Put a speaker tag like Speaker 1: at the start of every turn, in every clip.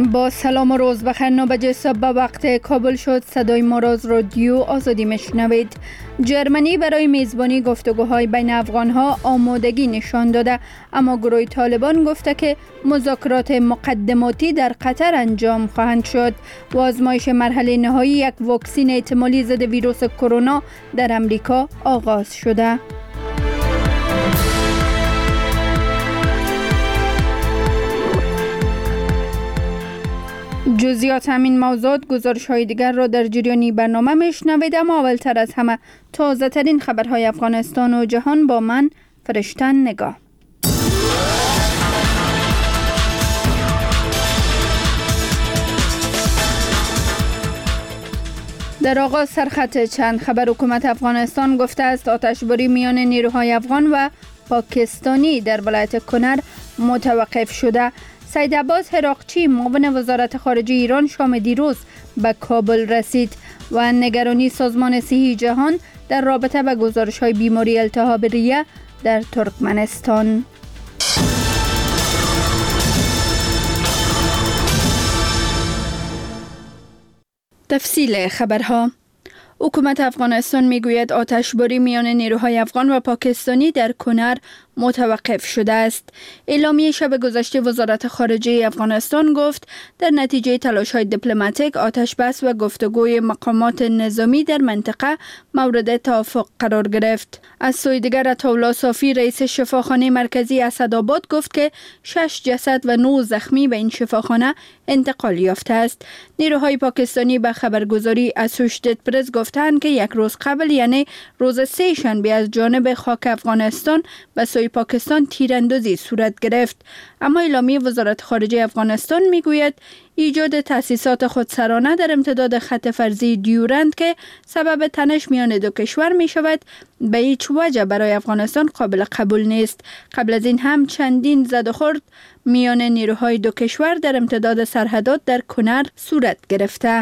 Speaker 1: با سلام و روز بخیر. 9 صبح به وقت کابل شد. صدای ما را از رادیو آزادی میشنوید. جرمنی برای میزبانی گفتگوهای بین افغانها آمادگی نشان داده، اما گروه طالبان گفته که مذاکرات مقدماتی در قطر انجام خواهند شد. و آزمایش مرحله نهایی یک واکسن احتمالی ضد ویروس کرونا در امریکا آغاز شده. جزئیات همین موضوعات گزارش های دیگر را در جریان برنامه میشنوید، اما اولتر از همه تازه ترین خبرهای افغانستان و جهان با من فرشتن نگاه. در آغاز سرخط چند خبر. حکومت افغانستان گفته است آتشباری میان نیروهای افغان و پاکستانی در ولایت کنر متوقف شده. سید عباس هراقچی معاون وزارت خارجه ایران شام دیروز به کابل رسید و نگرانی سازمان صحی جهان در رابطه با گزارش‌های بیماری التهاب ریه در ترکمنستان. تفصیل خبرها. حکومت افغانستان میگوید آتشباری میان نیروهای افغان و پاکستانی در کنر متوقف شده است. اعلامیه شب گذشته وزارت خارجه افغانستان گفت در نتیجه تلاش‌های دیپلماتیک آتش بس و گفتگوی مقامات نظامی در منطقه مورد توافق قرار گرفت. از سوی دیگر عطاالله صافی رئیس شفاخانه مرکزی اسدآباد گفت که 6 جسد و 9 زخمی به این شفاخانه انتقال یافته است. نیروهای پاکستانی به خبرگزاری اسوشیتد پرس گفتند که یک روز قبل، یعنی روز سه شنبه، از جانب خاک افغانستان به سوی پاکستان تیراندازی صورت گرفت. اما اعلامیه وزارت خارجه افغانستان میگوید ایجاد تأسیسات خودسرانه در امتداد خط فرضی دیورند که سبب تنش میان دو کشور می شود به هیچ وجه برای افغانستان قابل قبول نیست. قبل از این هم چندین زد و خورد میان نیروهای دو کشور در امتداد سرحدات در کنر صورت گرفته.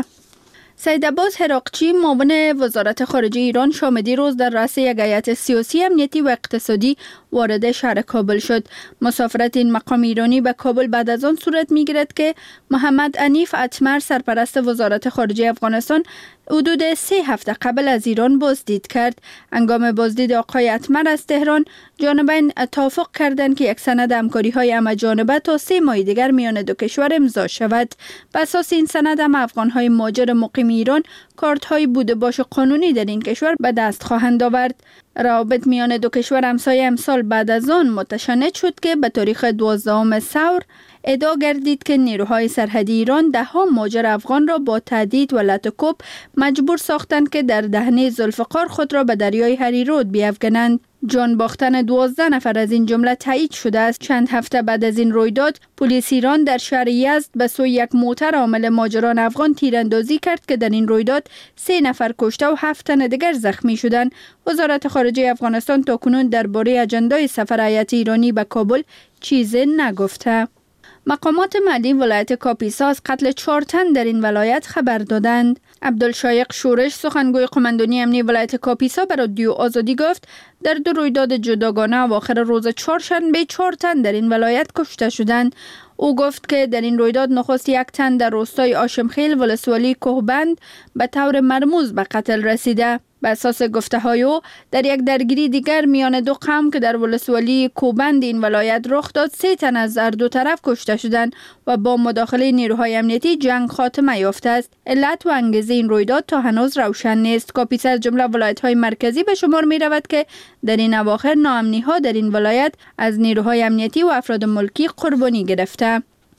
Speaker 1: سید عباس هراقچی معاون وزارت خارجه ایران شام دیروز در رأس یک هیئت سیاسی، امنیتی و اقتصادی وارد شهر کابل شد. مسافرت این مقام ایرانی به کابل بعد از آن صورت می‌گیرد که محمد عنیف اتمر سرپرست وزارت خارجه افغانستان حدود 3 هفته قبل از ایران بازدید کرد. هنگام بازدید آقای اتمر از تهران، جانبین توافق کردند که یک سند همکاری‌های همه‌جانبه تا 3 ماه دیگر میان دو کشور امضا شود. بر اساس این سند هم افغان‌های مهاجر مقیم ایران کارت‌های بوده باش قانونی در این کشور به دست خواهند آورد. روابط میان دو کشور همسایه امسال بعد از آن متشنج شد که به تاریخ 12 ثور ادعا گردید که نیروهای سرحدی ایران 10 مهاجر افغان را با تهدید و لطوکوب مجبور ساختند که در دهنه ذوالفقار خود را به دریای هریرود بیفکنند. جان باختن 12 نفر از این جمله تایید شده است. چند هفته بعد از این رویداد، پلیس ایران در شهر یزد به سوی یک موتر حامل مهاجران افغان تیراندازی کرد که در این رویداد 3 نفر کشته و 7 تن دیگر زخمی شدند. وزارت خارجه افغانستان تاکنون درباره اجندای سفر هیئت ایرانی به کابل چیزی نگفته. مقامات محلی ولایت کاپیسا از قتل 4 تن در این ولایت خبر دادند. عبدالشایق شورش، سخنگوی قماندانی امنی ولایت کاپیسا، به رادیو آزادی گفت در 2 رویداد جداگانه اواخر روز چهارشنبه 4 تن در این ولایت کشته شدند. او گفت که در این رویداد نخست 1 تن در روستای آشمخیل ولسوالی کوهبند به طور مرموز به قتل رسیده. بر اساس گفته‌های او، در یک درگیری دیگر میان دو قوم که در ولسوالی کوبند این ولایت رخ داد، 3 تن از هر دو طرف کشته شدند و با مداخله نیروهای امنیتی جنگ خاتمه یافته است. علت و انگیزه این رویداد تا هنوز روشن نیست. کاپیسا از جمله ولایت‌های مرکزی به شمار می‌رود که در این اواخر ناامنی‌ها در این ولایت از نیروهای امنیتی و افراد ملکی قربانی گرفته.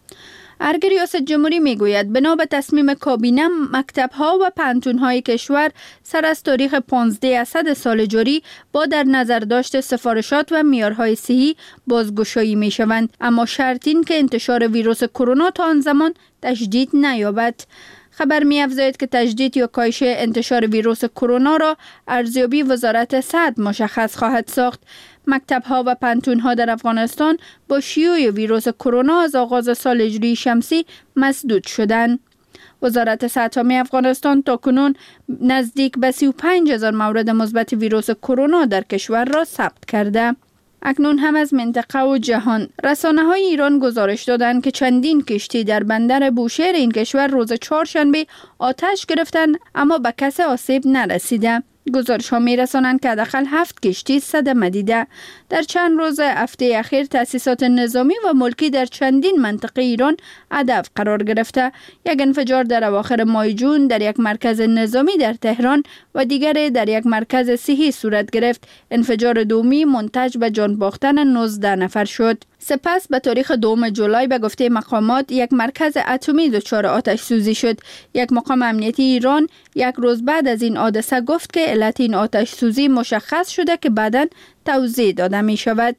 Speaker 1: ارگ ریاست جمهوری میگوید بنا به تصمیم کابینه، مکتب‌ها و پانتون‌های کشور سر از تاریخ 15 اسد سال جاری با در نظر داشت سفارشات و معیارهای صحی بازگشایی می‌شوند، اما شرط این که انتشار ویروس کرونا تا آن زمان تشدید نیابد. خبر می‌افزاید که تجدید یا کاهش انتشار ویروس کرونا را ارزیابی وزارت صحت مشخص خواهد ساخت. مکتب‌ها و پانتون‌ها در افغانستان با شیوع ویروس کرونا از آغاز سال هجری شمسی مسدود شدند. وزارت صحت عامه افغانستان تاکنون نزدیک به 35,000 مورد مثبت ویروس کرونا در کشور را ثبت کرده. اکنون هم از منطقه و جهان. رسانه‌های ایران گزارش دادند که چندین کشتی در بندر بوشهر این کشور روز چهارشنبه آتش گرفتند اما به کسی آسیب نرسیده. گزارش ها می رسانند که حداقل 7 کشتی صدمه دیده. در چند روز هفته اخیر تأسیسات نظامی و ملکی در چندین منطقه ایران هدف قرار گرفته. یک انفجار در اواخر ماه جون در یک مرکز نظامی در تهران و دیگر در یک مرکز صحی صورت گرفت. انفجار دومی منتج به جان باختن 19 نفر شد. سپس به تاریخ 2 جولای به گفته مقامات یک مرکز اتمی دچار آتش سوزی شد. یک مقام امنیتی ایران یک روز بعد از این حادثه گفت که علت این آتش سوزی مشخص شده که بعداً توضیح داده می شود.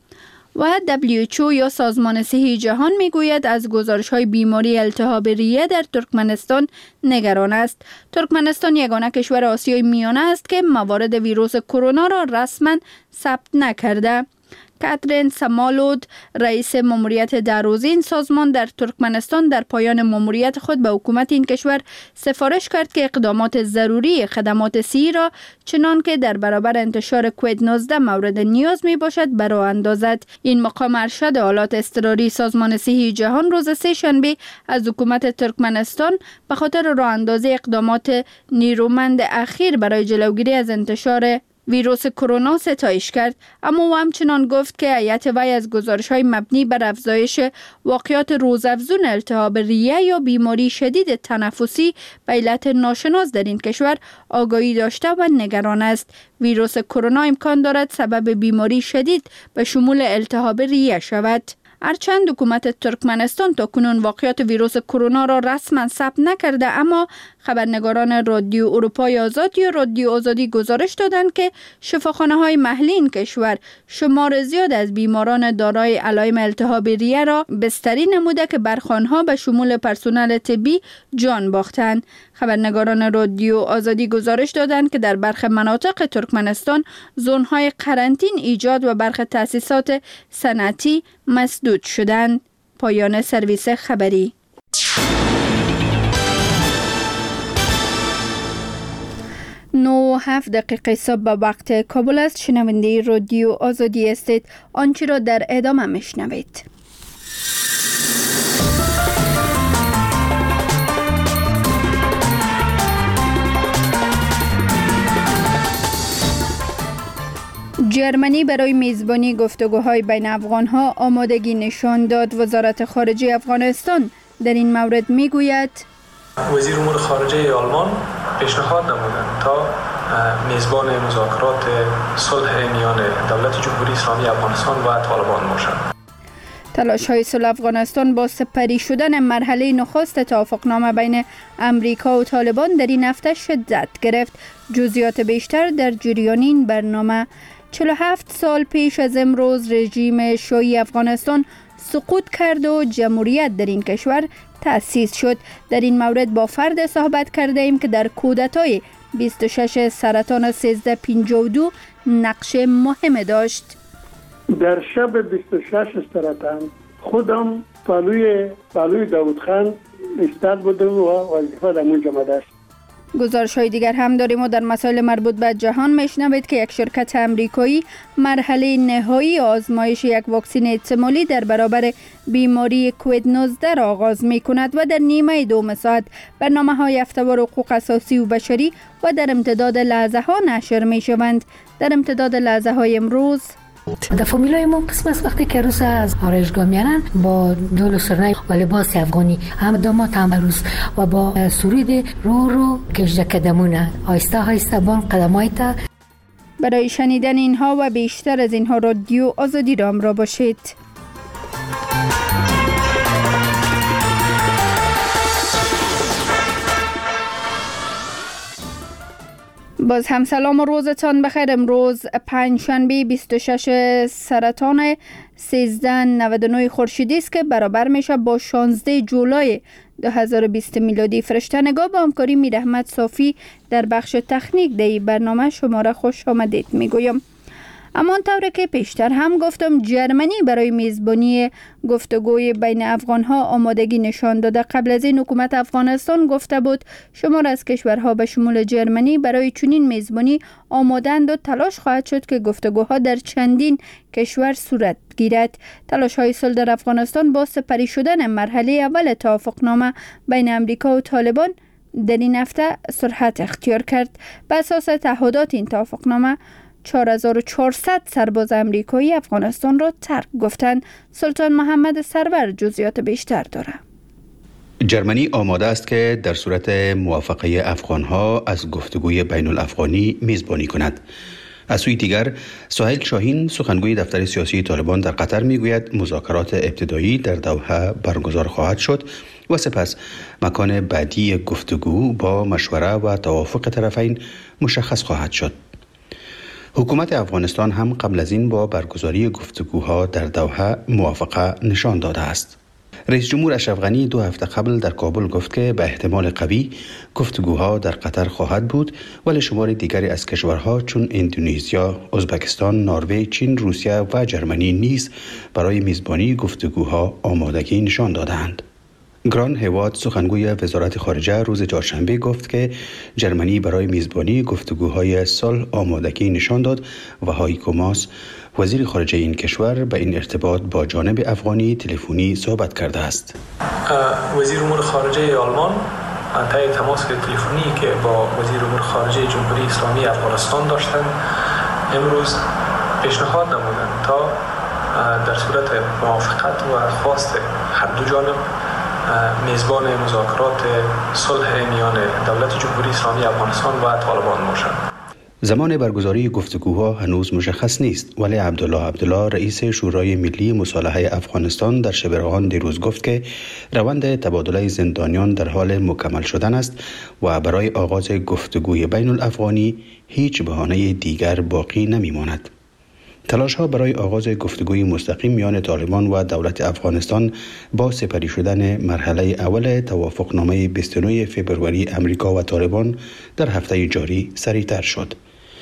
Speaker 1: و WHO یا سازمان صحی جهان می گوید از گزارش های بیماری التهاب ریه در ترکمنستان نگران است. ترکمنستان یگانه کشور آسیای میانه است که موارد ویروس کرونا را رسما ثبت نکرده. کاترین سمالود رئیس ماموریت 10 روزه این سازمان در ترکمنستان در پایان ماموریت خود به حکومت این کشور سفارش کرد که اقدامات ضروری خدمات صحی را چنان که در برابر انتشار کووید 19 مورد نیاز می باشد برآ اندازد. این مقام ارشد حالات اضطراری سازمان صحی جهان روز سه‌شنبه از حکومت ترکمنستان به خاطر راه اندازی اقدامات نیرومند اخیر برای جلوگیری از انتشار ویروس کرونا ستایش کرد، اما او همچنان گفت که هیئت وی از گزارش‌های مبنی بر افزایش واقعات روزافزون التهاب ریه یا بیماری شدید تنفسی به علت ناشناس در این کشور آگاهی داشته و نگران است. ویروس کرونا امکان دارد سبب بیماری شدید به شمول التهاب ریه شود. هرچند حکومت ترکمنستان تاکنون واقعات ویروس کرونا را رسما ثبت نکرده، اما خبرنگاران رادیو اروپای آزاد یا رادیو آزادی گزارش دادند که شفاخانه‌های محلی این کشور شمار زیاد از بیماران دارای علائم التهاب ریه را بستری نموده که بر خانه‌ها به شمول پرسنل طبی جان باختند. خبرنگاران رادیو آزادی گزارش دادند که در برخی مناطق ترکمنستان زون‌های قرنطین ایجاد و برخی تأسیسات صنعتی مسدود شدند. پایان سرویس خبری. 9:07 صبح به وقت کابل است. شنونده رادیو آزادی استید. آنچه را در ادامه میشنوید. جرمنی برای میزبانی گفتگوهای بین افغانها آمادگی نشان داد. وزارت خارجه افغانستان در این مورد میگوید
Speaker 2: وزیر امور خارجه آلمان پیشنهاد نمودند تا میزبان مذاکرات صلح میان دولت جمهوری اسلامی افغانستان و طالبان باشد.
Speaker 1: تلاش‌های صلح افغانستان با سپری شدن مرحله نخست توافقنامه بین امریکا و طالبان در این هفته شدت گرفت. جزئیات بیشتر در جریان این برنامه. 47 سال پیش از امروز رژیم شیعی افغانستان سقوط کرد و جمهوریت در این کشور تأسیس شد. در این مورد با فرد صحبت کرده ایم که در کودتای 26 سرطان 1352 نقش مهم داشت.
Speaker 3: در شب 26 سرطان خودم پالوی داود خان استاد بودم و وظیفه در اونجا داشت.
Speaker 1: گزارش های دیگر هم داریم و در مسائل مربوط به جهان میشنوید که یک شرکت امریکایی مرحله نهایی آزمایش یک واکسن احتمالی در برابر بیماری کووید 19 را آغاز می کند و در نیمه دوم ساعت برنامه های هفته‌وار حقوق اساسی و بشری و در امتداد لحظه ها نشر می شوند. در امتداد لحظه های امروز
Speaker 4: در فامیلای ما قسم از وقتی که روز از آرایشگاه میانن با دول و سرنای و لباس افغانی هم داماد هم روز و با سرود رو کشده قدمونه آیسته آیسته بان قدمایتا.
Speaker 1: برای شنیدن اینها و بیشتر از اینها رادیو آزادی را همراه باشید. باز هم سلام و روزتان بخیر. امروز پنجشنبه 26 سرطان 1399 خورشیدی است که برابر میشه با 16 جولای 2020 میلادی. فرشته نگاه با همکاری میر احمد صافی در بخش تکنیک در برنامه شما را خوش آمدید میگویم. اما طوری که پیشتر هم گفتم جرمنی برای میزبانی گفتگوی بین افغانها آمادگی نشان داده. قبل از این حکومت افغانستان گفته بود شمار از کشورها به شمول جرمنی برای چنین میزبانی آمادند و تلاش خواهد شد که گفتگوها در چندین کشور صورت گیرد. تلاش های صلح در افغانستان با سپری شدن مرحله اول توافقنامه بین امریکا و طالبان در این هفته سرعت اختیار کرد. به اساس تعهدات این توافقنامه 4400 سرباز امریکایی افغانستان را ترک گفتند. سلطان محمد سرور جزئیات بیشتر دارد.
Speaker 5: جرمنی آماده است که در صورت موافقه افغانها از گفتگوی بین الافغانی میزبانی کند. از سوی دیگر سهیل شاهین سخنگوی دفتر سیاسی طالبان در قطر میگوید مذاکرات ابتدایی در دوحه برگزار خواهد شد و سپس مکان بعدی گفتگو با مشوره و توافق طرفین مشخص خواهد شد. حکومت افغانستان هم قبل از این با برگزاری گفتگوها در دوحه موافقه نشان داده است. رئیس جمهور اشرف غنی 2 هفته قبل در کابل گفت که به احتمال قوی گفتگوها در قطر خواهد بود، ولی شمار دیگری از کشورها چون اندونزیا، ازبکستان، نروژ، چین، روسیه و جرمنی نیز برای میزبانی گفتگوها آمادگی نشان دادند. گران هواد سخنگوی وزارت خارجه روز چهارشنبه گفت که جرمنی برای میزبانی گفتگوهای صلح آمادگی نشان داد و هایکو ماس وزیر خارجه این کشور به این ارتباط با جانب افغانی تلفنی صحبت کرده است.
Speaker 2: وزیر امور خارجه آلمان طی تماس تلفنی که با وزیر امور خارجه جمهوری اسلامی افغانستان داشتند امروز پیشنهاد نمودند تا در صورت موافقت و خواست هر دو جانب میزبان مذاکرات صلح میان دولت جمهوری اسلامی افغانستان و طالبان باشند.
Speaker 5: زمان برگزاری گفتگوها هنوز مشخص نیست، ولی عبدالله رئیس شورای ملی مصالحه افغانستان در شبرغان دیروز گفت که روند تبادله زندانیان در حال مکمل شدن است و برای آغاز گفتگوی بین الافغانی هیچ بهانه دیگر باقی نمیماند. تلاش ها برای آغاز گفتگوی مستقیم میان طالبان و دولت افغانستان با سپری شدن مرحله اول توافقنامه 29 فبروری امریکا و طالبان در هفته جاری سریعتر شد.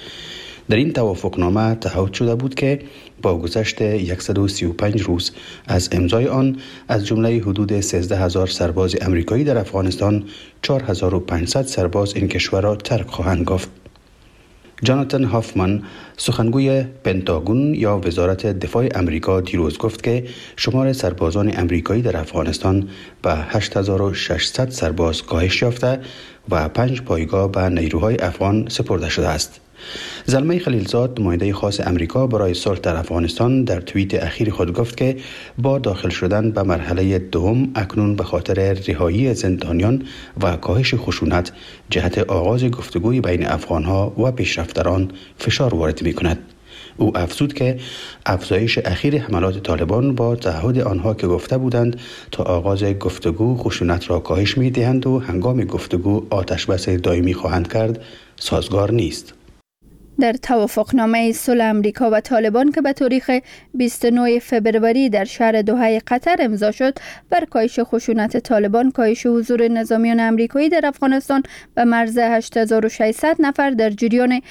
Speaker 5: در این توافقنامه تعهد شده بود که با گذشت 135 روز از امضای آن از جمله حدود 13,000 سرباز امریکایی در افغانستان 4,500 سرباز این کشور را ترک خواهند گفت. جاناتان هافمان سخنگوی پنتاگون یا وزارت دفاع امریکا دیروز گفت که شمار سربازان امریکایی در افغانستان به 8,600 سرباز کاهش یافته و 5 پایگاه به نیروهای افغان سپرده شده است. زلمه خلیلزاد نماینده خاص امریکا برای صلح در افغانستان در توییت اخیر خود گفت که با داخل شدن به مرحله دوم اکنون به خاطر رهایی زندانیان و کاهش خشونت جهت آغاز گفتگوی بین افغانها و پیشرفتران فشار وارد می‌کند. او افزود که افزایش اخیر حملات طالبان با تعهد آنها که گفته بودند تا آغاز گفتگو خشونت را کاهش می‌دهند و هنگام گفتگو آتشبس دائمی خواهند کرد سازگار نیست.
Speaker 1: در توافقنامه صلح امریکا و طالبان که به تاریخ 29 فبروری در شهر دوحه قطر امضا شد، بر کاهش خشونت طالبان، کاهش حضور نظامیان امریکایی در افغانستان به مرز 8600 نفر در جریان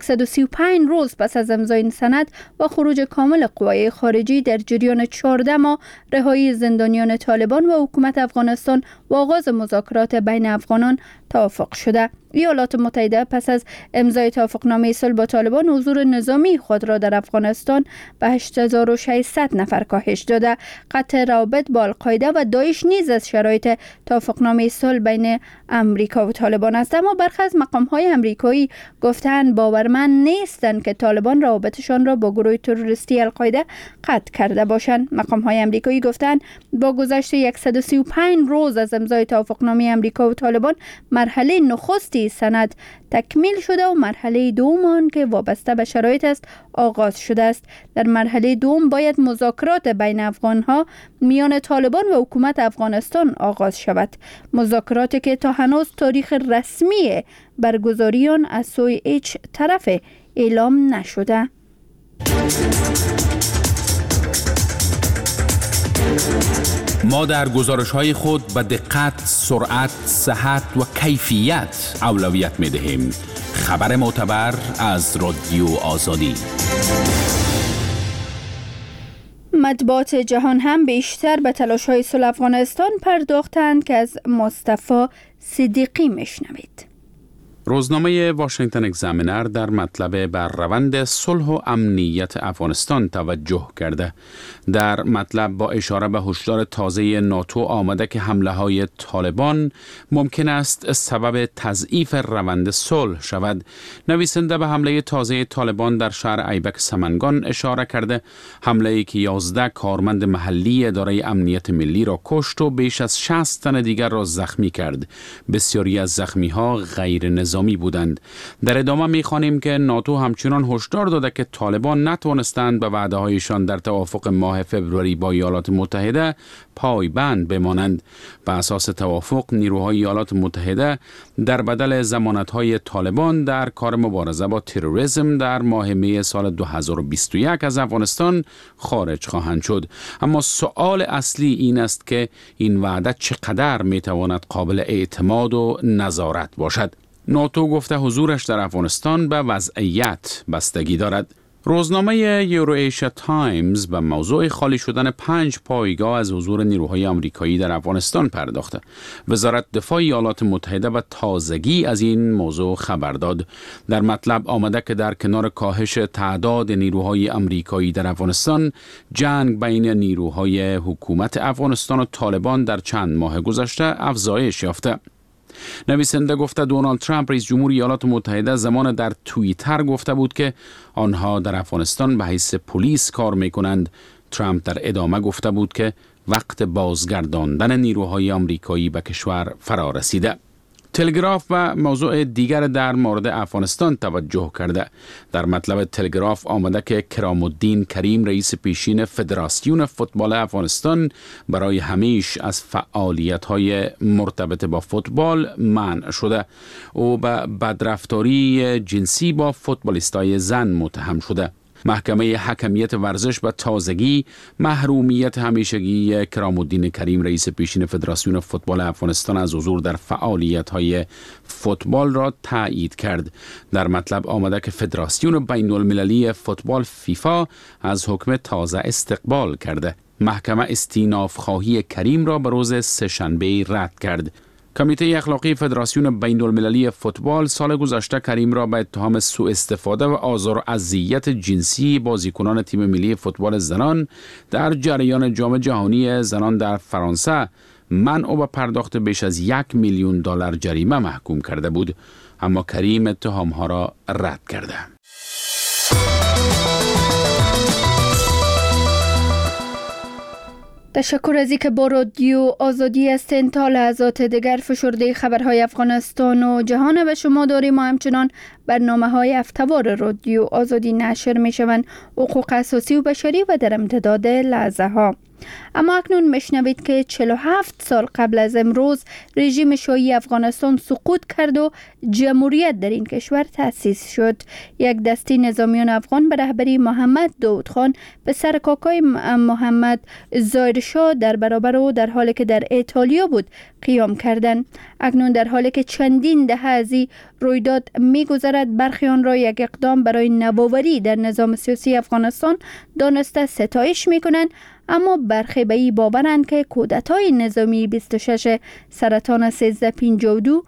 Speaker 1: 135 روز پس از امضای این سند و خروج کامل قوای خارجی در جریان 14 ماه، رهایی زندانیان طالبان و حکومت افغانستان و آغاز مذاکرات بین افغانان توافق شده. ایالات متحده پس از امضای توافقنامه صلح با طالبان حضور نظامی خود را در افغانستان به 8600 نفر کاهش داده. قطع روابط با القاعده و داعش نیز از شرایط توافقنامه صلح بین امریکا و طالبان است. اما برخی از مقام‌های امریکایی گفتند باورمند نیستند که طالبان روابطشان را با گروه تروریستی القاعده قطع کرده باشند. مقام‌های امریکایی گفتند با گذشت 135 روز از امضای توافقنامه امریکا و طالبان، مرحله نخستی سند تکمیل شده و مرحله دوم آن که وابسته به شرایط است آغاز شده است. در مرحله دوم باید مذاکرات بین افغانها میان طالبان و حکومت افغانستان آغاز شود. مذاکراتی که تا هنوز تاریخ رسمی برگزاری آن از سوی هیچ طرف اعلام نشده.
Speaker 6: ما در گزارش‌های خود به دقت، سرعت، صحت و کیفیت اولویت می‌دهیم. خبر معتبر از رادیو آزادی.
Speaker 1: مطبوعات جهان هم بیشتر به تلاش‌های صلح افغانستان پرداختند که از مصطفی صدیقی میشنوید.
Speaker 6: روزنامه واشنگتن اگزامینر در مطلب بر روند صلح و امنیت افغانستان توجه کرده. در مطلب با اشاره به هشدار تازه ناتو آمده که حمله‌های طالبان ممکن است سبب تضعیف روند صلح شود. نویسنده به حمله تازه طالبان در شهر ایبک سمنگان اشاره کرده، حمله‌ای که 11 کارمند محلی اداره امنیت ملی را کشت و بیش از 60 تن دیگر را زخمی کرد. بسیاری از زخمی‌ها غیر نظامی بودند. در ادامه می‌خوانیم که ناتو همچنان هشدار داده که طالبان نتوانستند به وعده‌هایشان در توافق ماه فوریه با ایالات متحده پایبند بمانند. بر اساس توافق نیروهای ایالات متحده در بدل ضمانت‌های طالبان در کار مبارزه با تروریسم در ماه می سال 2021 از افغانستان خارج خواهند شد. اما سوال اصلی این است که این وعده چقدر می‌تواند قابل اعتماد و نظارت باشد. ناتو گفته حضورش در افغانستان به وضعیت بستگی دارد. روزنامه یورو-ایشیا تایمز به موضوع خالی شدن 5 پایگاه از حضور نیروهای آمریکایی در افغانستان پرداخته. وزارت دفاع ایالات متحده به تازگی از این موضوع خبر داد. در مطلب آمده که در کنار کاهش تعداد نیروهای آمریکایی در افغانستان، جنگ بین نیروهای حکومت افغانستان و طالبان در چند ماه گذشته افزایش یافته. نویسنده گفته دونالد ترامپ رئیس جمهور ایالات متحده زمان در توییتر گفته بود که آنها در افغانستان به حیث پلیس کار میکنند. ترامپ در ادامه گفته بود که وقت بازگرداندن نیروهای آمریکایی به کشور فرا رسیده. تلگراف و موضوع دیگر در مورد افغانستان توجه کرده. در مطلب تلگراف آمده که کرام الدین کریم رئیس پیشین فدراسیون فوتبال افغانستان برای همیش از فعالیت‌های مرتبط با فوتبال منع شده. او به بدرفتاری جنسی با فوتبالیستای زن متهم شده. محکمه حکمیت ورزش به تازگی محرومیت همیشگی کرام الدین کریم رئیس پیشین فدراسیون فوتبال افغانستان از حضور در فعالیت‌های فوتبال را تایید کرد. در مطلب آمده که فدراسیون بین المللی فوتبال فیفا از حکم تازه استقبال کرده. محکمه استیناف خواهی کریم را به روز سه‌شنبه رد کرد. کمیته اخلاقی فدراسیون بین المللی فوتبال سال گذشته کریم را به اتهام سوء استفاده و آزار و اذیت جنسی بازیکنان تیم ملی فوتبال زنان در جریان جام جهانی زنان در فرانسه منع و پرداخت بیش از $1 میلیون جریمه محکوم کرده بود. اما کریم اتهامها را رد کرده.
Speaker 1: تشکر از اینکه با رادیو آزادی هستین. تا لحظات دیگر فشرده خبرهای افغانستان و جهان به شما داریم. ما همچنان برنامه‌های هفته‌وار رادیو آزادی نشر می‌شوند، حقوق اساسی و بشری و در امتداد لحظه ها. اما اکنون میشنوید که 47 سال قبل از امروز رژیم شاهی افغانستان سقوط کرد و جمهوریت در این کشور تأسیس شد. یک دسته نظامیان افغان به رهبری محمد داود خان به سر کاکای محمد ظاهر شاه در برابر او در حالی که در ایتالیا بود قیام کردند. اکنون در حالی که چندین دهه از این رویداد می‌گذرد، برخی آن را یک اقدام برای نوآوری در نظام سیاسی افغانستان دانسته ستایش می‌کنند. اما برخی به این باورند که کودتای نظامی 26 سرطان 1352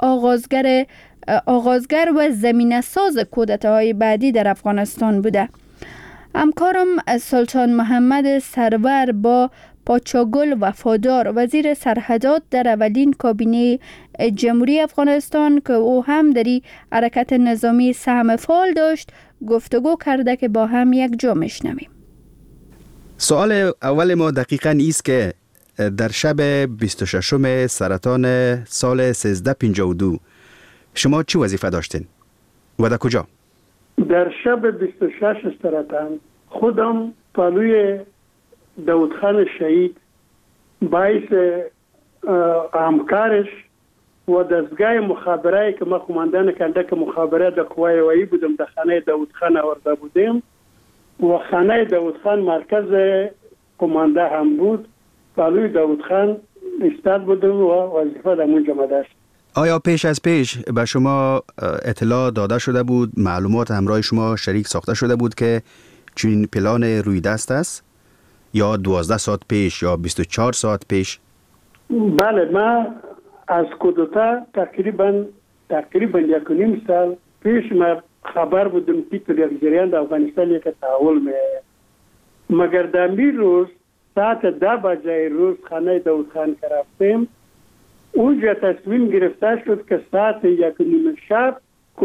Speaker 1: آغازگر و زمینه ساز کودتاهای بعدی در افغانستان بوده. همکارم سلطان محمد سرور با پاچاگل وفادار وزیر سرحدات در اولین کابینه جمهوری افغانستان که او هم در این حرکت نظامی سهم فعال داشت گفتگو کرده که با هم یک جا میشنویم.
Speaker 5: سوال اول ما دقیقاً ایست که در شب 26 سرطان سال 1352 شما چی وظیفه داشتین و در کجا؟
Speaker 3: در شب 26 سرطان خودم پالوی داود خان شهید باعث همکارش و دستگاه مخابره که ما قماندان کندک مخابره در قوای وایی بودم در خانه داود خان آورده بودیم و خانه داود خان مرکز قمانده هم بود. پالوی داود خان استاد بودم و وظیفه در اونجا داشت.
Speaker 5: آیا پیش از پیش به شما اطلاع داده شده بود، معلومات همراه شما شریک ساخته شده بود که چنین پلان روی دست است؟ یا 12 ساعت پیش یا 24 ساعت پیش؟
Speaker 3: بله، ما از کودتا تقریبا 1.5 سال پیش ما خبر بودم که تو یک جریان در افغانستان یک تحول می‌آید. مگر در می روز ساعت 10 بجه روز خانه داود خان که رفتیم، اونجا تصمیم گرفته شد که ساعت 1:30 شب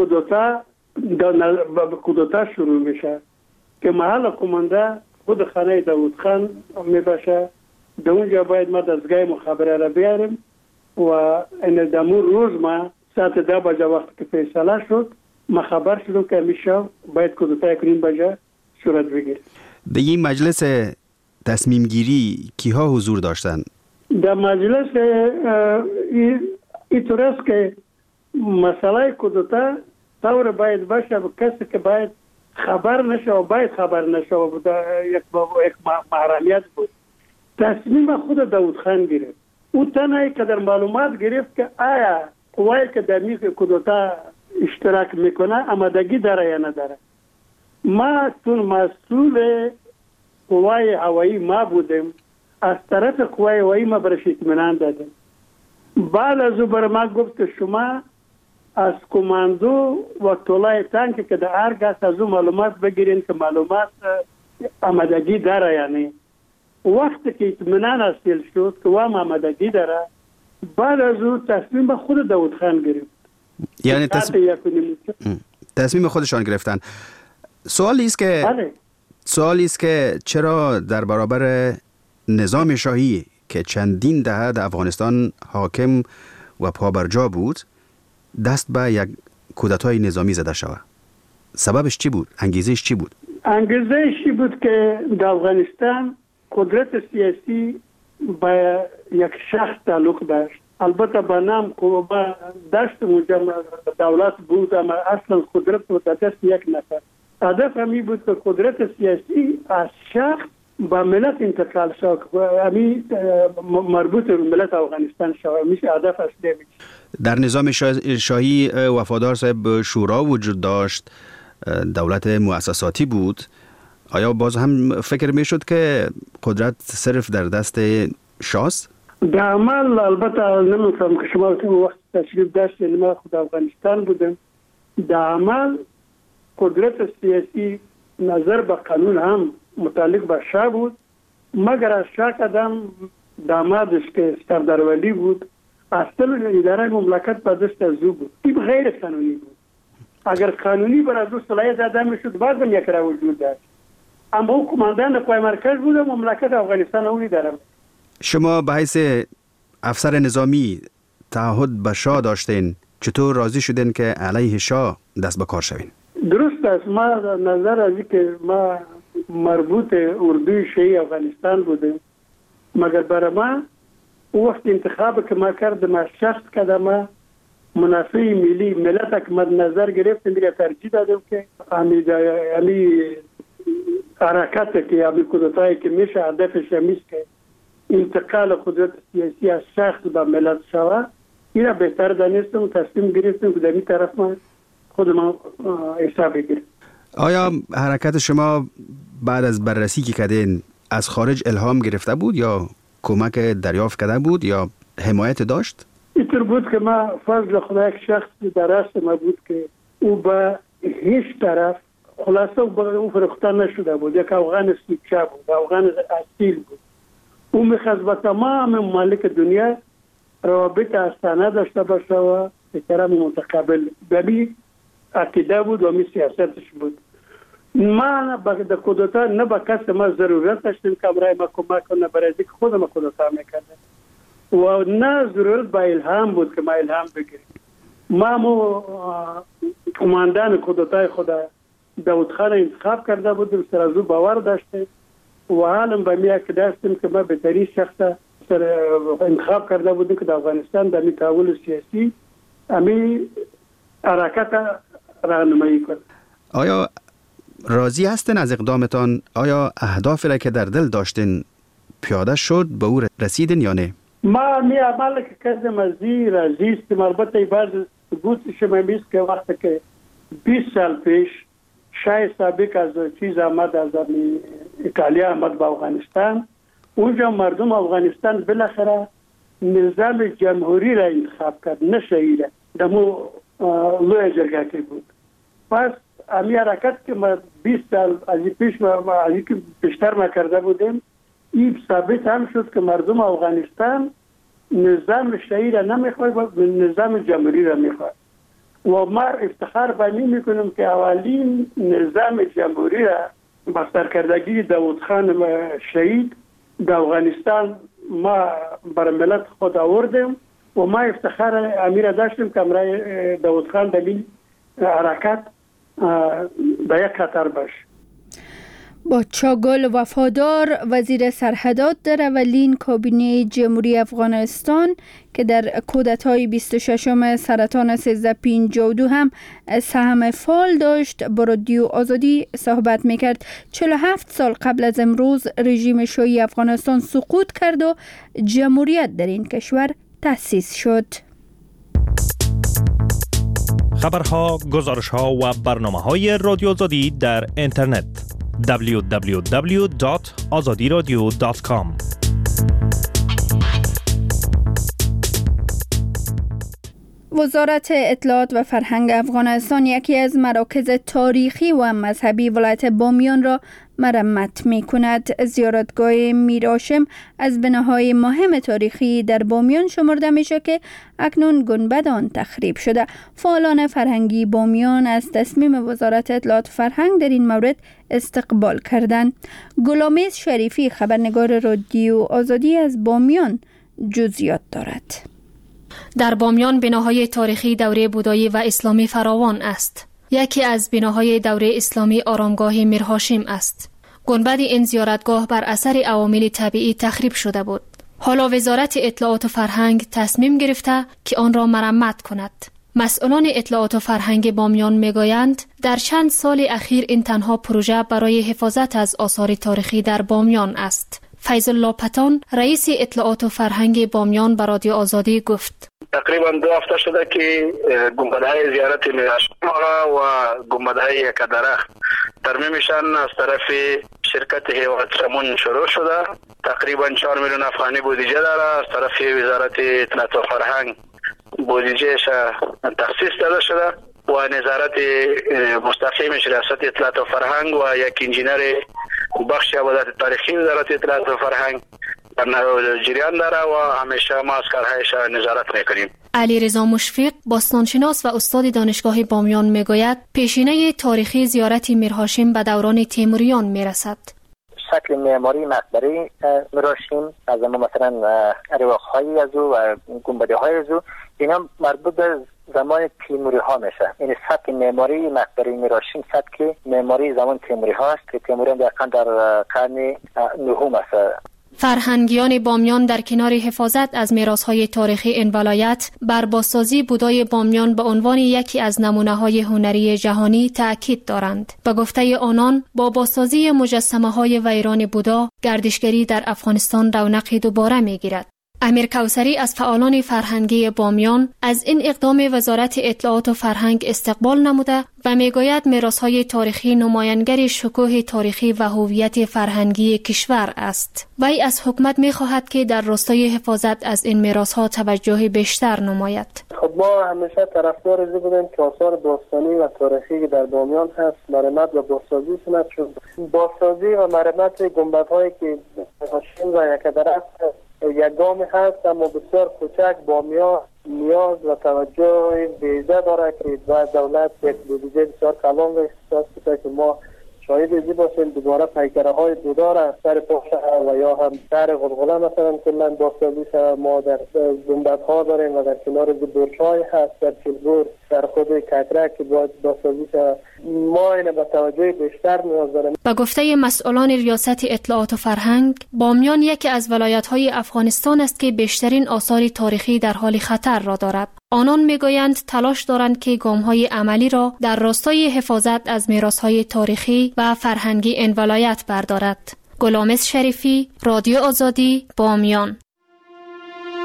Speaker 3: کودتا شروع میشه که محل کمانده خود خانه داود خان می باشه. در اونجا باید ما دستگاه مخابره را بیاریم و این دمون روز ما ساعت 10 بجه وقت که فیصله شد ما خبر شدم که میشه باید کودتا 1:30 بجه صورت بگیره.
Speaker 5: در این مجلس تصمیم گیری کیها حضور داشتن؟
Speaker 3: در مجلس اینطور است که مسئله کودتا طور باید باشه و کسی که باید خبر نشه و باید خبر نشه و یک محرمیت بود. تصمیم خود داود خان گرفت. او تنهایی که در معلومات گرفت که آیا قوایی که در میز کودتا اشتراک میکنه آمادگی داره یا نداره. ما چون مسئول قوای هوایی ما بودیم، از طرف قوای هوایی ما برش اطمینان دادیم. بعد از او بر ما گفت که شما از کماندو و طولای تانک که در ارگ است از او معلومات بگیرین که معلومات آمادگی داره یعنی. وقتی که اطمینان حاصل شد که وام آمادگی داره، بعد از او تصمیم خود داود خان گرفت.
Speaker 5: یعنی تصمیم خودشان گرفتن. سوالی است که چرا در برابر نظام شاهی که چندین دهه در افغانستان حاکم و پابرجا بود دست به یک کودتای نظامی زده شود؟ سببش چی بود؟ انگیزش چی بود؟
Speaker 3: انگیزش چی بود که در افغانستان قدرت سیاسی به یک شخص تعلق داشت. البته به نام قوبا داشت مجمع دولت بود، اما اصلا قدرت و دست یک نفر. هدف همی بود که قدرت سیاسی از شخص با ملت انتقال شد، همی مربوط به ملت افغانستان شد. میشه هدف اصلی میشه.
Speaker 5: در نظام شاهی وفادار صاحب شورا وجود داشت، دولت مؤسساتی بود. آیا باز هم فکر میشد که قدرت صرف در دست شاست؟
Speaker 3: در عمل البته نمی‌فهم که شما وقت تشریف داشتین، ما خود افغانستان بودیم. در عمل قدرت سیاسی نظر به قانون هم متعلق به شاه بود، مگر از شاه قدم دامادش که سردارولی بود اصل اداره مملکت به دست از او بود. این غیر قانونی بود. اگر قانونی بر از او صلاحیت داده میشد بازم یک را وجود داشت، اما او کماندان قوای مرکز بود و مملکت افغانستان او اداره بود.
Speaker 5: شما به حیث افسر نظامی تعهد به شاه داشتین، چطور راضی شدین که علیه شاه دست به کار شوین؟
Speaker 3: درست است. ما نظر از که ما مربوط اردوی شیعی افغانستان بودیم، مگر برای ما وقت انتخاب که ما کردم از شخص که ما منافع ملی ملت که مد نظر گرفتیم دیگه ترجیح دادم که همی حرکت که همی کودتایی که میشه هدفش همیست که انتقال قدرت سیاسی از شخص به ملت شود. این را بهتر دانستم و تصمیم گرفتیم که در این طرف ما خود ما حساب بگیریم.
Speaker 5: آیا حرکت شما بعد از بررسی که کردین از خارج الهام گرفته بود یا کمک دریافت کرده بود یا حمایت داشت؟
Speaker 3: اینطور بود که ما فضل خدا یک شخص در راست ما بود که او به هیچ طرف خلاصه او فرخته نشده بود. یک افغان سوچه بود، افغان اصیل بود. او میخواست با تمام ممالک دنیا روابط آستانه داشته باشه و احترام متقابل. ببین عقیده بود و می سیاستش بود. ما در کودتا نه با کس ما ضرورت داشتیم که برای ما کمک کنه، برای اینکه خود ما کودتا میکردیم و نه ضرورت با الهام بود که ما الهام بگیریم. ما کماندان کودتای خدا داود خان انتخاب کرده بودیم، سر از او باور داشتیم و حالم به میاد که داشتیم که ما بهترین شخص انتخاب کرده بودیم که در افغانستان در تحول سیاسی امی حرکت راهنمایی کنه.
Speaker 5: آیا راضی هستین از اقدامتان؟ آیا اهدافی را که در دل داشتین پیاده شد به او رسیدین یا نه؟
Speaker 3: ما می عمل که کردم از زیست مربوطه بعض گوتش میست که وقتی که 20 سال پیش شاه سابق از چیز آمد از ایتالیا آمد به افغانستان، اونجا مردم افغانستان بالاخره نظام جمهوری را انتخاب کرد، نه شاهی را. دمو لوی جرگه که بود. پس امی حرکت که ما 20 سال از پیش از که بیشتر ما کرده بودیم، این ثابت هم شد که مردم افغانستان نظام شاهی را نمیخواد و نظام جمهوری را میخواد. و ما افتخار به این میکنم که اولین نظام جمهوری را با سرکردگی داود خان شهید در افغانستان ما بر ملت خود آوردیم و ما افتخار امیر داشتیم که امرای داود خان در این حرکت در یک خطر باش.
Speaker 1: با چاگل وفادار وزیر سرحدات در اولین کابینه جمهوری افغانستان که در کودتای 26 سرطان 1352 هم سهم فعال داشت با رادیو آزادی صحبت میکرد. 47 سال قبل از امروز رژیم شاهی افغانستان سقوط کرد و جمهوریت در این کشور تأسیس شد.
Speaker 7: خبرها، گزارشها و برنامه‌های رادیو آزادی در اینترنت www.azadiradio.com.
Speaker 1: وزارت اطلاعات و فرهنگ افغانستان یکی از مراکز تاریخی و مذهبی ولایت بامیان را مرمت می کند. زیارتگاه میر هاشم از بناهای مهم تاریخی در بامیان شمرده می شود که اکنون گنبد آن تخریب شده. فعالان فرهنگی بامیان از تصمیم وزارت اطلاعات و فرهنگ در این مورد استقبال کردند. گلامیز شریفی خبرنگار رادیو آزادی از بامیان جزئیات دارد.
Speaker 8: در بامیان بناهای تاریخی دوره بودایی و اسلامی فراوان است. یکی از بناهای دوره اسلامی آرامگاه میر هاشم است. گنبد این زیارتگاه بر اثر عوامل طبیعی تخریب شده بود. حالا وزارت اطلاعات و فرهنگ تصمیم گرفته که آن را مرمت کند. مسئولان اطلاعات و فرهنگ بامیان میگویند در چند سال اخیر این تنها پروژه برای حفاظت از آثار تاریخی در بامیان است. فیض الله پتان رئیس اطلاعات و فرهنگ بامیان به رادیو آزادی گفت:
Speaker 9: تقریبا 2 هفته شده که گنبدهای زیارت میر هاشم و گنبدهای یکدرخت ترمیمشان از طرف شرکت هیواد سمون شروع شده. تقریبا 4 میلیون افغانی بودجه داره. از طرف وزارت اطلاعات و فرهنگ بودجهش تخصیص داده شده و نظارت مستقیمش ریاست اطلاعات و فرهنگ و یک انجینر بخش عبادت تاریخی وزارت اطلاعات و فرهنگ در جریان داره و همیشه ما از کارهایش نظارت میکنیم.
Speaker 8: علی رضا مشفق باستانشناس و استاد دانشگاه بامیان میگوید پیشینه تاریخی زیارت میر هاشم به دوران تیموریان میرسد.
Speaker 10: شکل معماری مقبره میر هاشم از مثلا رواق‌های از او و گنبدهای از او اینا مربوط به زمان تیموری ها میشه. این سبک معماری مقبره میر هاشم سبک معماری زمان تیموری ها است که تیموریان دقیقاً در قرن 9 است.
Speaker 8: فرهنگیان بامیان در کنار حفاظت از میراث‌های تاریخی این ولایت بر بازسازی بودای بامیان به عنوان یکی از نمونه‌های هنری جهانی تأکید دارند. به گفته آنان با بازسازی مجسمه‌های ویران بودا گردشگری در افغانستان رونقی دوباره می‌گیرد. امیر کوثری از فعالان فرهنگی بامیان از این اقدام وزارت اطلاعات و فرهنگ استقبال نموده و میگوید میراث‌های تاریخی نمایانگر شکوه تاریخی و هویت فرهنگی کشور است. وی از حکومت میخواهد که در راستای حفاظت از این میراث‌ها توجه بیشتر نماید.
Speaker 11: خب ما همیشه طرفدار از بودیم که آثار باستانی و تاریخی در بامیان هست مرمت و بازسازی شود. بازسازی و مرمت گنبدهایی که هاشم و یکدرخت یک گام هست اما بسیار کوچک بامیان نیاز و توجه بیشتر داره که باید دولت یک بودجه بسیار کلان اختصاص بده که ما شاید ازی باشیم دوباره پیکره های بودا را سر پاشه و یا هم سر غلغله مثلا کلا بازسازی شده. ما در گنبدها داریم و در کنار برج‌های هست در چلبور در خود ککرک که باید بازسازی شده. ما اینه به توجه بیشتر نیاز داریم.
Speaker 8: به گفته مسئولان ریاست اطلاعات و فرهنگ بامیان یکی از ولایت‌های افغانستان است که بیشترین آثار تاریخی در حال خطر را دارد. آنان میگویند تلاش دارند که گام‌های عملی را در راستای حفاظت از میراث‌های تاریخی و فرهنگی این ولایت بردارد. گلامیز شریفی، رادیو آزادی، بامیان.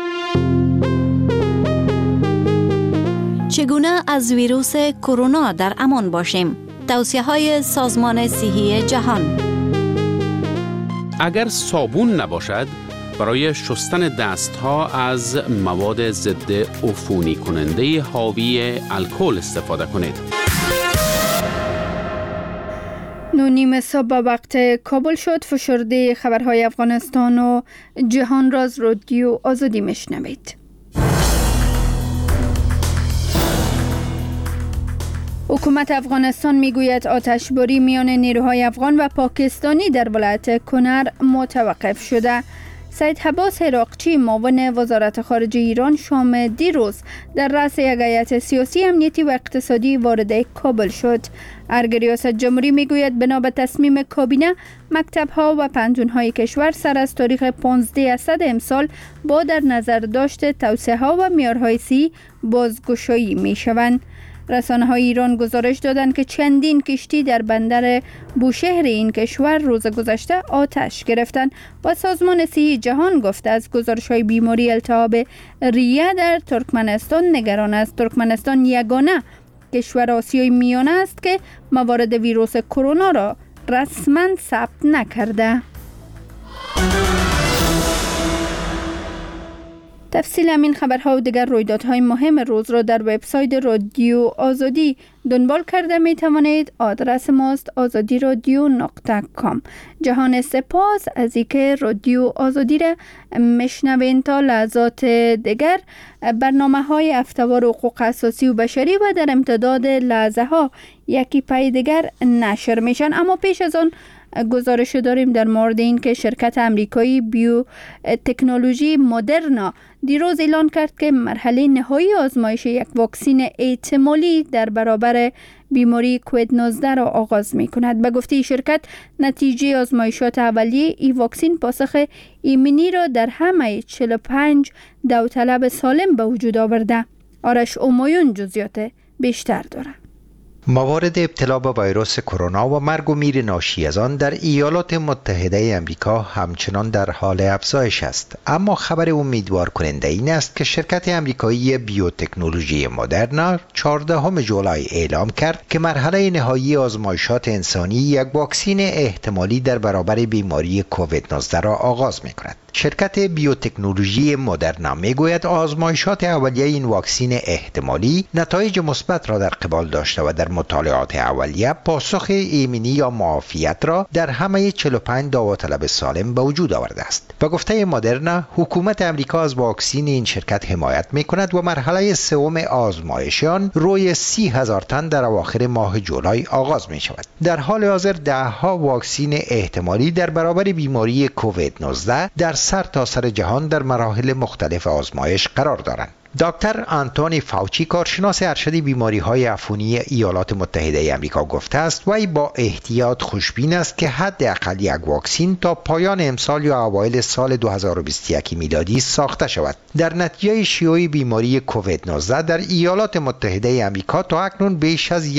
Speaker 12: چگونه از ویروس کرونا در امان باشیم؟ توصیه‌های سازمان صحی جهان.
Speaker 6: اگر صابون نباشد، برای شستن دستها از مواد ضد عفونی کننده حاوی الکل استفاده کنید.
Speaker 1: 9:30 صبح وقت کابل شد. فشرده خبرهای افغانستان و جهان را از رادیو آزادی میشنوید. حکومت افغانستان میگوید آتشباری میان نیروهای افغان و پاکستانی در ولایت کنر متوقف شده. سید حباس عراقچی معاون وزارت خارجه ایران شام دیروز در رأس یک هیئت سیاسی امنیتی و اقتصادی وارد کابل شد. ارگ ریاست جمهوری میگوید بنا به تصمیم کابینه مکتب‌ها و پنجون‌های کشور سر از تاریخ 15 اسد امسال با در نظر داشت توسعه‌ها و معیارهای صحی بازگشایی میشوند. رسانه‌های ایران گزارش دادند که چندین کشتی در بندر بوشهر این کشور روز گذشته آتش گرفتند و سازمان صحی جهان گفته از گزارش‌های بیماری التهاب ریه در ترکمنستان نگران است. ترکمنستان یگانه کشور آسیای میانه است که موارد ویروس کرونا را رسما ثبت نکرده. تفصیل همین خبرها و دیگر رویدادهای مهم روز را در وبسایت رادیو آزادی دنبال کرده می توانید. آدرس ماست azadiradio.com. جهان سپاس از اینکه رادیو آزادی را میشنوین. تا لحظات دیگر برنامه های هفته‌وار حقوق اساسی و بشری و در امتداد لحظه ها یکی پای دیگر نشر میشن. اما پیش از آن گزارش داریم در مورد این که شرکت امریکایی بیو تکنولوژی مدرنا دیروز اعلان کرد که مرحله نهایی آزمایش یک واکسن احتمالی در برابر بیماری کووید 19 را آغاز می کند. به گفته شرکت نتیجه آزمایشات اولیه این واکسن پاسخ ایمنی را در همه 45 داوطلب سالم به وجود آورده. آرش اومایون جزئیات بیشتر دارد.
Speaker 13: موارد ابتلا به ویروس کرونا و مرگ و میر ناشی از آن در ایالات متحده آمریکا همچنان در حال افزایش است. اما خبر امیدوار کننده این است که شرکت آمریکایی بیوتکنولوژی مدرنا 14 ژولای اعلام کرد که مرحله نهایی آزمایشات انسانی یک واکسن احتمالی در برابر بیماری کووید 19 را آغاز می کند. شرکت بیوتکنولوژی مدرنا میگوید آزمایشات اولیه این واکسن احتمالی نتایج مثبت را در قبال داشته و در مطالعات اولیه پاسخ ایمنی یا معافیت را در همه 45 داوطلب سالم به وجود آورده است. به گفته مدرنا، حکومت امریکا از واکسن این شرکت حمایت میکند و مرحله سوم آزمایش آن روی 30,000 تن در اواخر ماه جولای آغاز می شود. در حال حاضر 10 واکسن احتمالی در برابر بیماری کووید 19 در سرتاسر جهان در مراحل مختلف آزمایش قرار دارند. دکتر آنتونی فاوچی کارشناس ارشد بیماری‌های عفونی ایالات متحده آمریکا گفته است وی با احتیاط خوشبین است که حداقل یک واکسن تا پایان امسال یا اوایل سال 2021 میلادی ساخته شود. در نتیجه شیوع بیماری کووید 19 در ایالات متحده آمریکا تا اکنون بیش از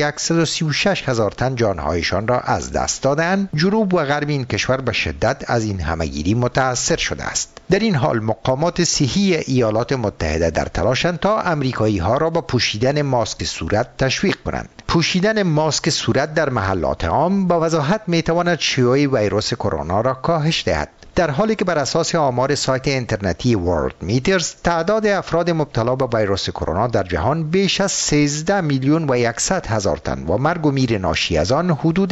Speaker 13: 136,000 تن جانهایشان را از دست دادند. جنوب و غرب این کشور به شدت از این همهگیری متاثر شده است. در این حال مقامات صحی ایالات متحده در تلاشند تا امریکایی ها را با پوشیدن ماسک صورت تشویق کنند. پوشیدن ماسک صورت در محلات عام با وضاحت می تواند شیوع ویروس کرونا را کاهش دهد. در حالی که بر اساس آمار سایت اینترنتی ورلد میترز تعداد افراد مبتلا به ویروس کرونا در جهان بیش از 13 میلیون و 100 هزار تن و مرگ و میر ناشی از آن حدود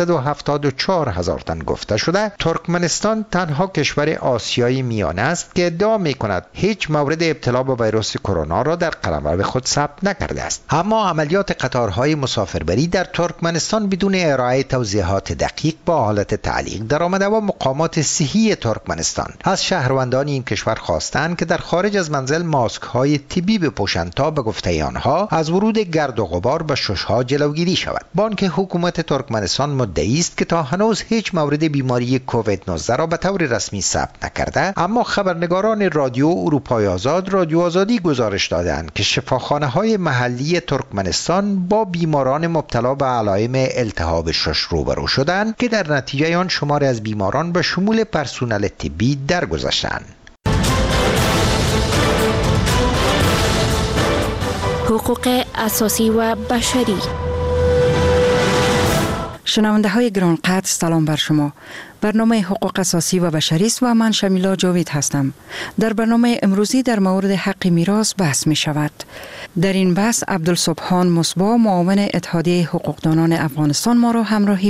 Speaker 13: 574 هزار تن گفته شده، ترکمنستان تنها کشور آسیای میانه است که ادعا می کند هیچ مورد ابتلا به ویروس کرونا را در قلمرو خود ثبت نکرده است. اما عملیات قطارهای مسافربری در ترکمنستان بدون ارائه توضیحات دقیق با حالت تعلیق درآمده و مقامات صحی ترکمنستان از شهروندان این کشور خواستند که در خارج از منزل ماسک های طبی بپوشند تا به گفته آنها از ورود گرد و غبار به ششها جلوگیری شود. بانک حکومت ترکمنستان مدعی است که تا هنوز هیچ مورد بیماری کووید 19 را به طور رسمی ثبت نکرده، اما خبرنگاران رادیو اروپای آزاد رادیو آزادی گزارش دادند که شفاخانه های محلی ترکمنستان با بیماران مبتلا به علائم التهاب شش روبرو شدند که در نتیجه آن شماری از بیماران به شمول پرسونل طبی درگذشتند.
Speaker 8: حقوق اساسی و بشری.
Speaker 14: شنونده های گرانقدر، سلام بر شما. برنامه حقوق اساسی و بشری است و من شمیلا جاوید هستم. در برنامه امروزی در مورد حق میراث بحث می شود. در این بحث عبدالسبحان مصباح، معاون اتحادیه حقوقدانان افغانستان ما را همراهی